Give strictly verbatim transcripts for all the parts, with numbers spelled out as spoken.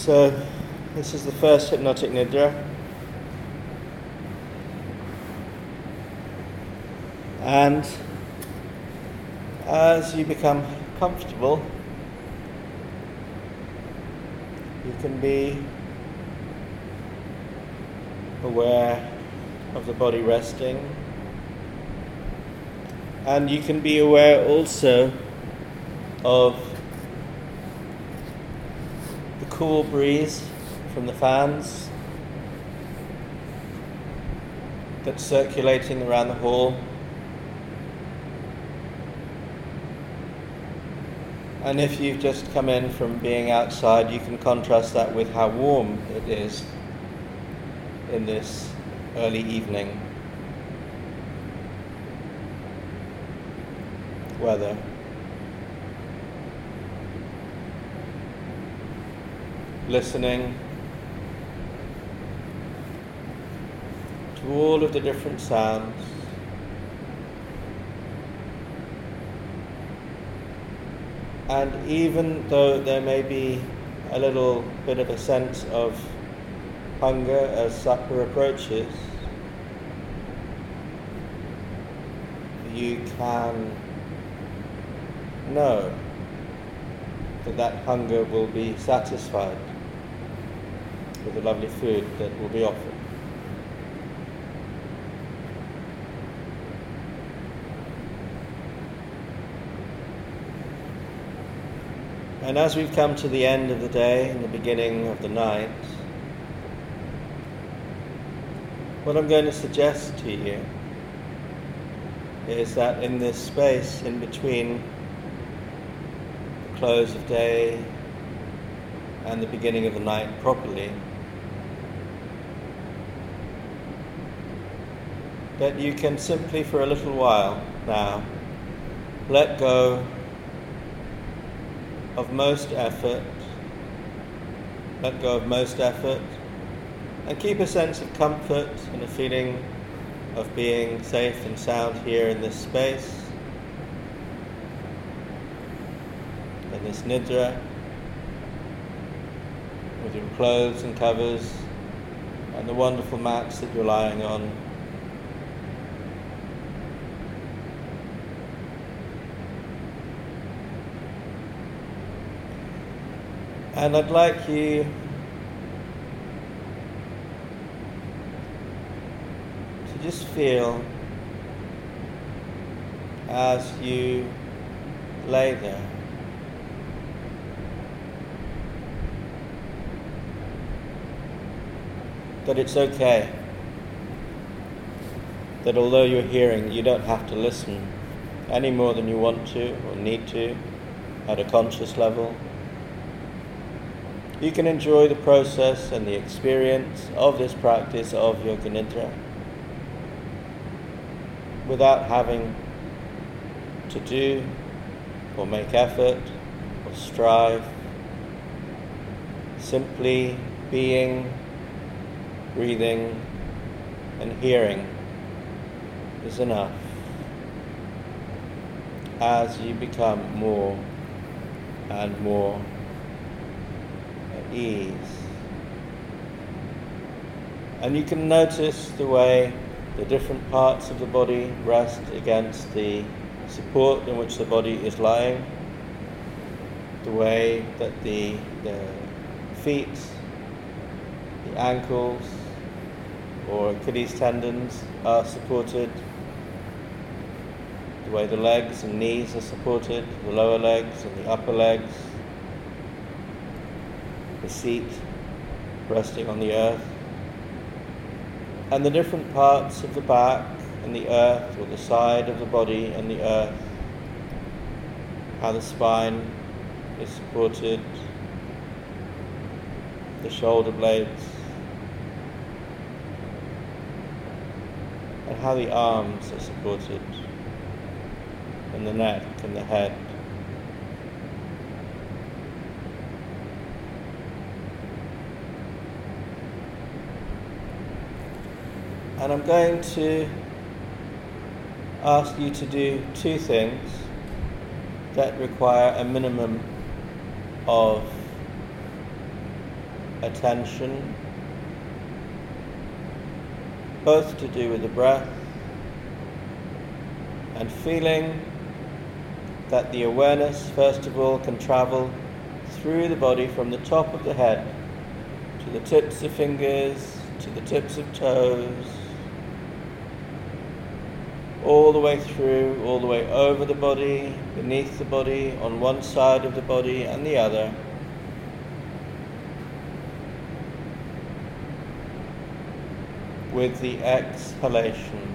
So, this is the first hypnotic nidra. And as you become comfortable, you can be aware of the body resting, and you can be aware also of the cool breeze from the fans that's circulating around the hall. And if you've just come in from being outside, you can contrast that with how warm it is in this early evening weather. Listening to all of the different sounds. And even though there may be a little bit of a sense of hunger as supper approaches, you can know that that hunger will be satisfied with the lovely food that will be offered. And as we've come to the end of the day and the beginning of the night, what I'm going to suggest to you is that in this space in between the close of day and the beginning of the night properly, that you can simply for a little while now let go of most effort, let go of most effort, and keep a sense of comfort and a feeling of being safe and sound here in this space, in this nidra, with your clothes and covers and the wonderful mats that you're lying on. And I'd like you to just feel as you lay there that it's okay, that although you're hearing, you don't have to listen any more than you want to or need to at a conscious level. You can enjoy the process and the experience of this practice of Yoga Nidra without having to do or make effort or strive. Simply being, breathing, and hearing is enough as you become more and more ease. And you can notice the way the different parts of the body rest against the support in which the body is lying, the way that the, the feet, the ankles or Achilles tendons are supported, the way the legs and knees are supported, the lower legs and the upper legs, the seat resting on the earth, and the different parts of the back and the earth, or the side of the body and the earth, how the spine is supported, the shoulder blades, and how the arms are supported, and the neck and the head. And I'm going to ask you to do two things that require a minimum of attention, both to do with the breath and feeling that the awareness, first of all, can travel through the body from the top of the head to the tips of fingers, to the tips of toes, all the way through, all the way over the body, beneath the body, on one side of the body and the other. With the exhalation.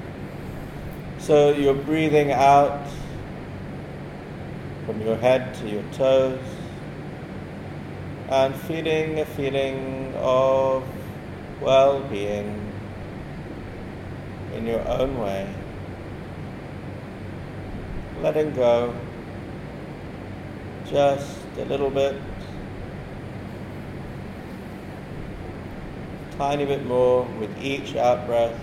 So you're breathing out from your head to your toes and feeling a feeling of well-being in your own way. Letting go just a little bit, tiny bit more with each out-breath.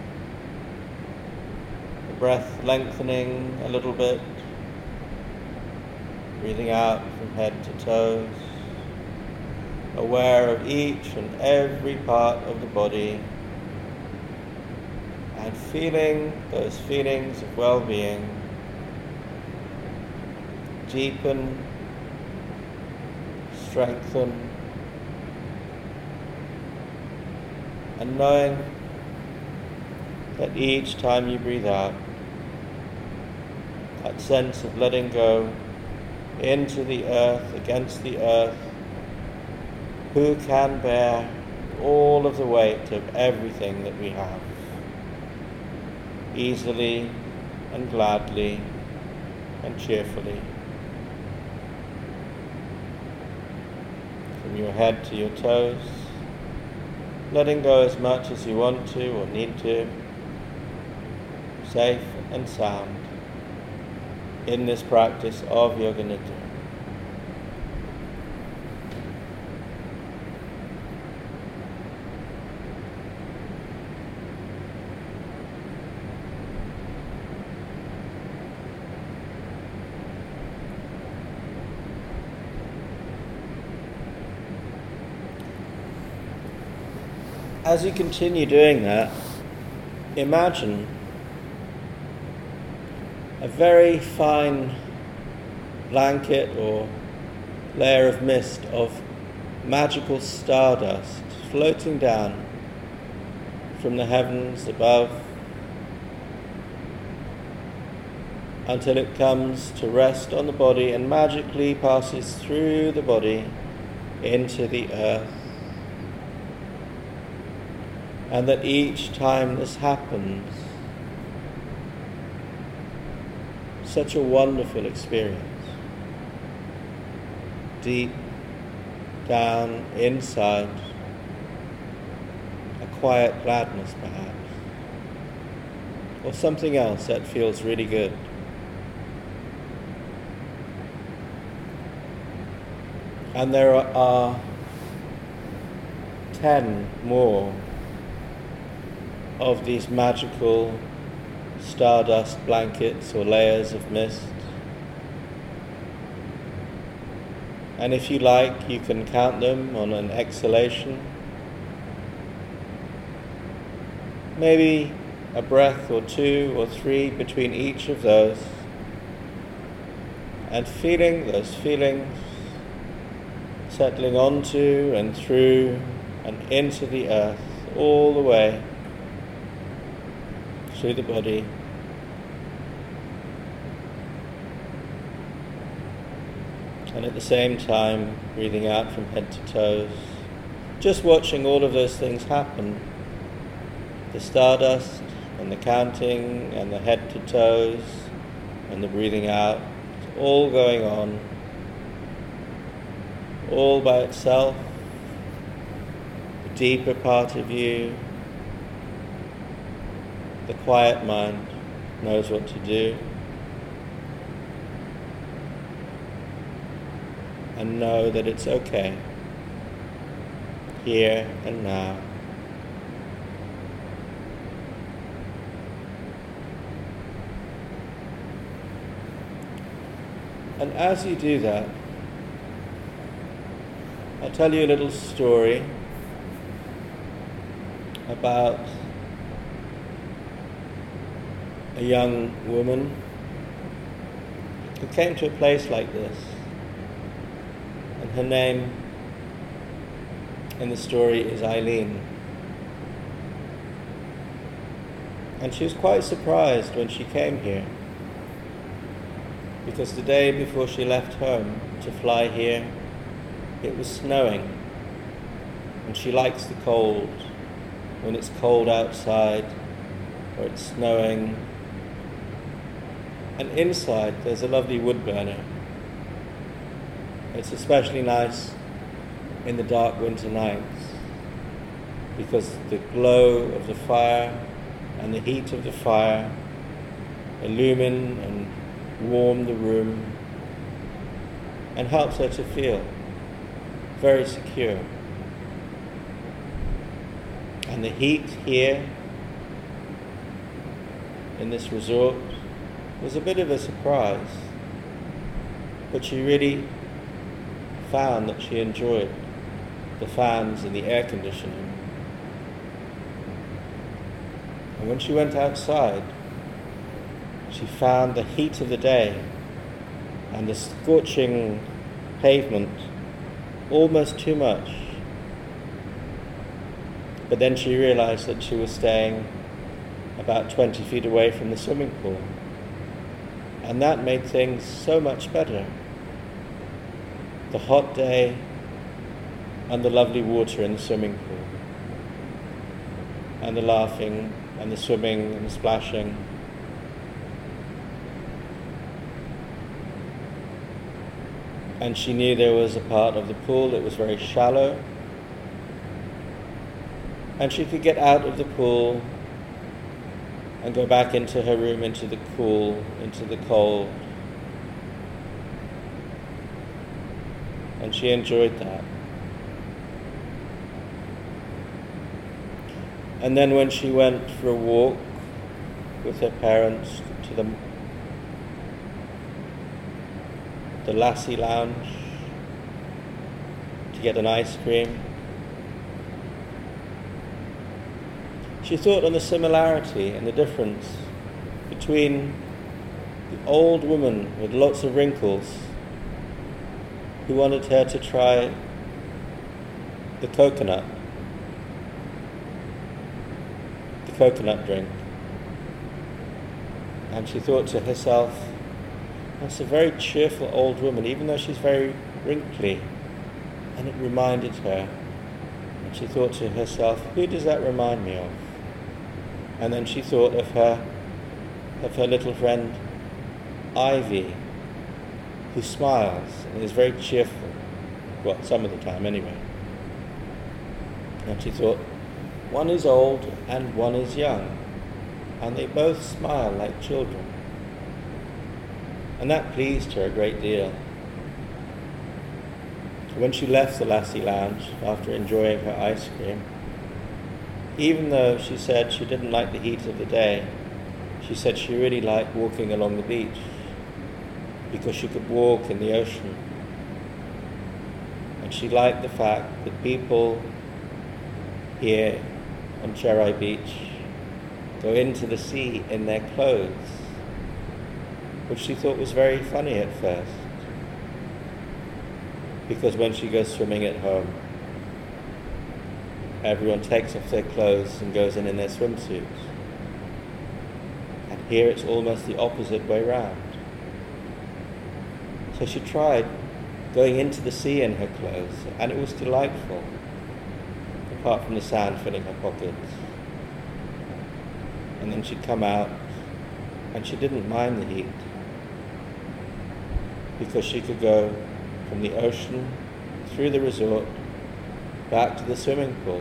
The breath lengthening a little bit, breathing out from head to toes, aware of each and every part of the body, and feeling those feelings of well-being deepen, strengthen, and knowing that each time you breathe out, that sense of letting go into the earth, against the earth, who can bear all of the weight of everything that we have, easily and gladly and cheerfully. From your head to your toes, letting go as much as you want to or need to, safe and sound, in this practice of Yoga Nidra. As you continue doing that, imagine a very fine blanket or layer of mist of magical stardust floating down from the heavens above until it comes to rest on the body and magically passes through the body into the earth. And that each time this happens, such a wonderful experience, deep down inside, a quiet gladness perhaps, or something else that feels really good. And there are ten more of these magical stardust blankets or layers of mist. And if you like, you can count them on an exhalation. Maybe a breath or two or three between each of those, and feeling those feelings settling onto and through and into the earth all the way through the body. And at the same time, breathing out from head to toes, just watching all of those things happen. The stardust and the counting and the head to toes and the breathing out, it's all going on, all by itself. The deeper part of you, the quiet mind, knows what to do. And know that it's okay, here and now. And as you do that, I'll tell you a little story about a young woman who came to a place like this, and her name in the story is Eileen. And she was quite surprised when she came here, because the day before she left home to fly here, it was snowing, and she likes the cold. When it's cold outside, or it's snowing, and inside there's a lovely wood burner. It's especially nice in the dark winter nights, because the glow of the fire and the heat of the fire illumine and warm the room and helps her to feel very secure. And the heat here in this resort was a bit of a surprise, but she really found that she enjoyed the fans and the air conditioning. And when she went outside, she found the heat of the day and the scorching pavement almost too much. But then she realized that she was staying about twenty feet away from the swimming pool. And that made things so much better. The hot day and the lovely water in the swimming pool. And the laughing and the swimming and the splashing. And she knew there was a part of the pool that was very shallow, and she could get out of the pool and go back into her room, into the cool, into the cold. And she enjoyed that. And then when she went for a walk with her parents to the the Lassie Lounge to get an ice cream, she thought on the similarity and the difference between the old woman with lots of wrinkles who wanted her to try the coconut, the coconut drink. And she thought to herself, that's a very cheerful old woman, even though she's very wrinkly. And it reminded her. And she thought to herself, who does that remind me of? And then she thought of her, of her little friend, Ivy, who smiles and is very cheerful. Well, some of the time anyway. And she thought, one is old and one is young, and they both smile like children. And that pleased her a great deal. When she left the Lassie Lounge after enjoying her ice cream, even though she said she didn't like the heat of the day, she said she really liked walking along the beach because she could walk in the ocean. And she liked the fact that people here on Cherai Beach go into the sea in their clothes, which she thought was very funny at first, because when she goes swimming at home, everyone takes off their clothes and goes in in their swimsuits. And here it's almost the opposite way round. So she tried going into the sea in her clothes, and it was delightful, apart from the sand filling her pockets. And then she'd come out, and she didn't mind the heat, because she could go from the ocean, through the resort, back to the swimming pool.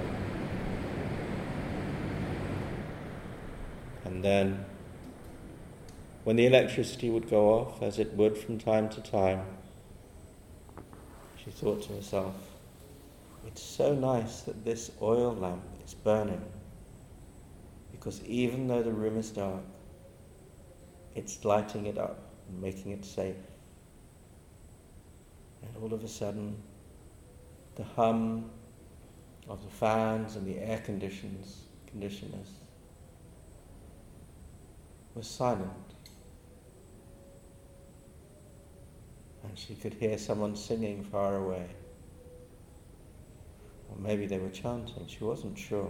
And then, when the electricity would go off, as it would from time to time, she thought to herself, it's so nice that this oil lamp is burning, because even though the room is dark, it's lighting it up and making it safe. And all of a sudden, the hum of the fans and the air conditions, conditioners was silent. And she could hear someone singing far away. Or maybe they were chanting, she wasn't sure.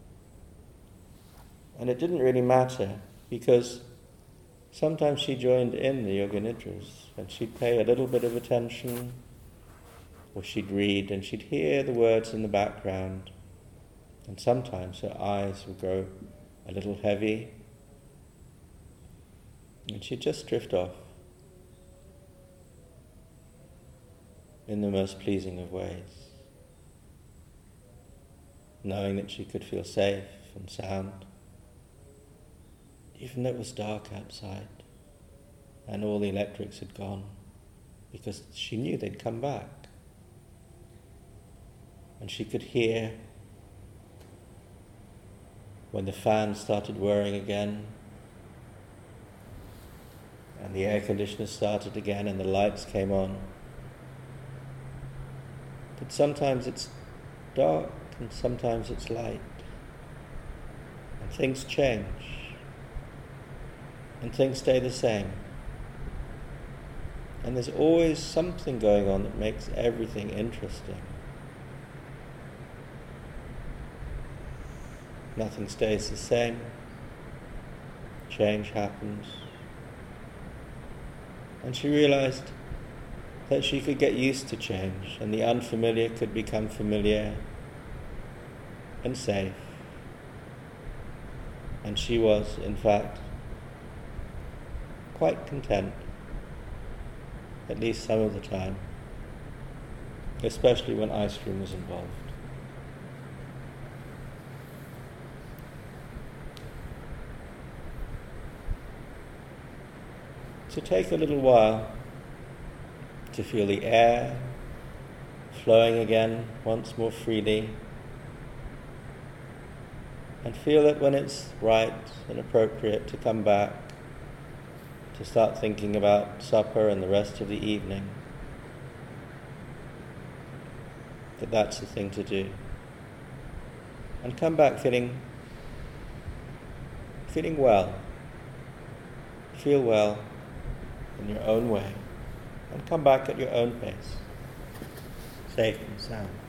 And it didn't really matter, because sometimes she joined in the Yoga Nidras, and she'd pay a little bit of attention, or she'd read, and she'd hear the words in the background, and sometimes her eyes would grow a little heavy, and she'd just drift off in the most pleasing of ways, knowing that she could feel safe and sound, even though it was dark outside and all the electrics had gone, because she knew they'd come back. And she could hear when the fan started whirring again, and the air conditioner started again, and the lights came on. But sometimes it's dark, and sometimes it's light, and things change, and things stay the same. And there's always something going on that makes everything interesting. Nothing stays the same. Change happens. And she realized that she could get used to change, and the unfamiliar could become familiar and safe. And she was, in fact, quite content, at least some of the time, especially when ice cream was involved. So take a little while to feel the air flowing again once more freely, and feel it when it's right and appropriate to come back, to start thinking about supper and the rest of the evening, that that's the thing to do. And come back feeling, feeling well, feel well in your own way, and come back at your own pace, safe and sound.